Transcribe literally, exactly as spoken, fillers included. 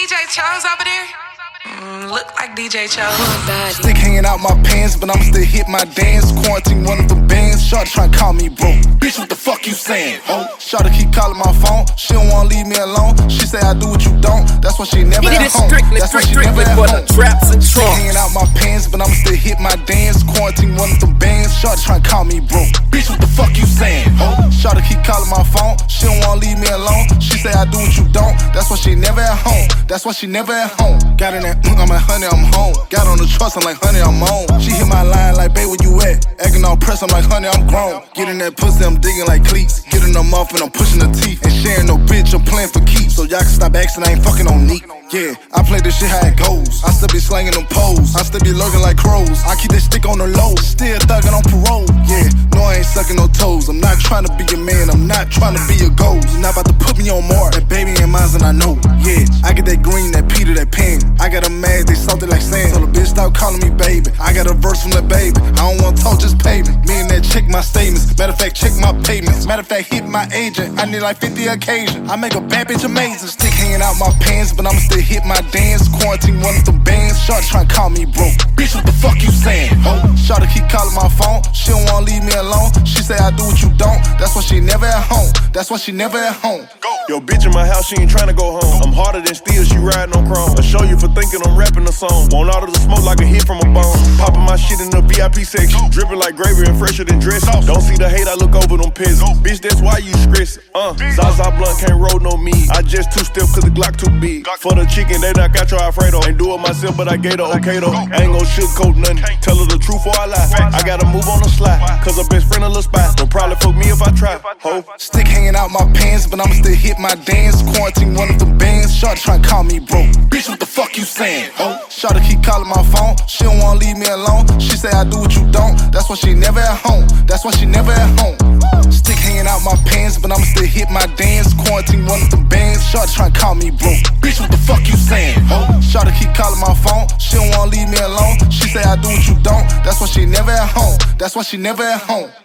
D J Chose over there? Mm, look like D J Chose. Stick hanging out my pants, but I'ma still hit my dance. Quarantine one of the bands. Shawty tryna call me broke. Bitch, what the fuck you saying? Oh, Shawty keep calling my phone. She don't wanna leave me alone. She say I do what you don't. That's why she never at home. That's why she never at home. Traps and Stick hanging out my pants, but I'ma still hit my dance. Quarantine one of the bands. Shawty tryna call me broke. Bitch, what the fuck you saying? Oh, Shawty keep calling my phone. She don't wanna leave me alone. She say I do what you don't. That's why she never at home. That's why she never at home. Got in that, mm, I'm at honey, I'm home. Got on the trust, I'm like, honey, I'm on. She hit my line like, babe, where you at? Acting all pressed, I'm like, honey, I'm grown. Get in that pussy, I'm digging like cleats. Getting them off and I'm pushing the teeth. And sharing no bitch, I'm playing for keeps. So y'all can stop asking, I ain't fucking on neat. Yeah, I play this shit how it goes. I still be slanging them poles. I still be lurking like crows. I keep this stick on the low. Still thugging on parole. Yeah, no, I ain't sucking no toes. I'm not trying to be a man. I'm not trying to be a ghost. You're not about to put me on more. That baby ain't mine and I know. Yeah, I get that green, that Peter, that pen. I got a mad, they salty like sand. So the bitch stop calling me baby. I got a verse from that baby. I don't want to talk, just pay me. Me and that check my statements. Matter of fact, check my payments. Matter of fact, hit my agent. I need like fifty occasions. I make a bad bitch amazing. Stick hanging out my pants, but I'ma still hit my dance. Quarantine one of the bands. Shawty tryna call me broke. Bitch, what the fuck you saying? Oh, Shawty keep calling my phone. She don't wanna leave me alone. She say I do what you don't. That's why she never at home. That's why she never at home. Yo, bitch in my house, she ain't tryna go home. I'm harder than steel, she riding on chrome. I show you for thinking I'm rapping a song. Want all of the smoke like a hit from a bone. Popping my shit in the V I P section. Dripping like gravy and fresher than dress. Don't see the hate, I look over them peasants. Bitch, that's why you stress. Uh, Zaza Blunt can't roll no meat. I just two step cause the Glock too big. For the chicken, they knock out your Alfredo. Ain't do it myself, but I gave her okay though. I ain't gon' sugarcoat nothing. Tell her the truth or I lie. I gotta move on the slide. Cause her best friend a little spy. Don't probably fuck me if I try. Ho. Stick hanging out my pants, but I'ma still hit my dance. Quarantine one of the bands. Shawty tryna call me broke. Bitch, what the fuck you saying? Oh, Shawty keep calling my phone. She don't wanna leave me alone. She say I do what you don't. That's why she never at home. That's why she never at home. Stick hanging out my pants, but I'ma still hit my dance. Quarantine one of the bands. Shawty tryna call me broke. Bitch, what the fuck you saying? Oh, Shawty keep calling my phone. She don't wanna leave me alone. She say I do what you don't. That's why she never at home. That's why she never at home.